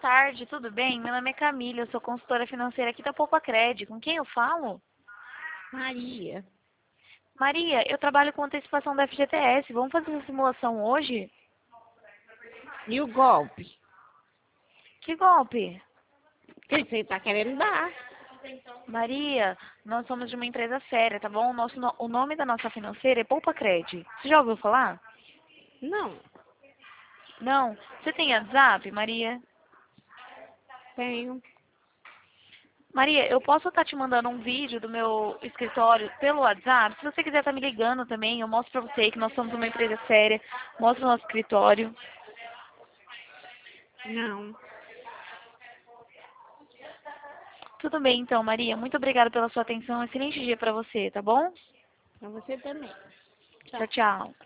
tarde, tudo bem? Meu nome é Camila, eu sou consultora financeira aqui da Poupacred. Com quem eu falo? Maria. Maria, eu trabalho com antecipação da FGTS. Vamos fazer essa simulação hoje? E o golpe? Que golpe? Que você tá querendo dar? Maria, nós somos de uma empresa séria, tá bom? O nome da nossa financeira é Poupacred. Você já ouviu falar? Não, Não? Você tem WhatsApp, Maria? tenho. Maria, eu posso estar te mandando um vídeo do meu escritório pelo WhatsApp? Se você quiser estar me ligando também, eu mostro pra você que nós somos uma empresa séria, mostro o nosso escritório. Não. Tudo bem então, Maria. Muito obrigada pela sua atenção. Excelente dia pra você, tá bom? Pra você também. Tchau, Tchau. tchau.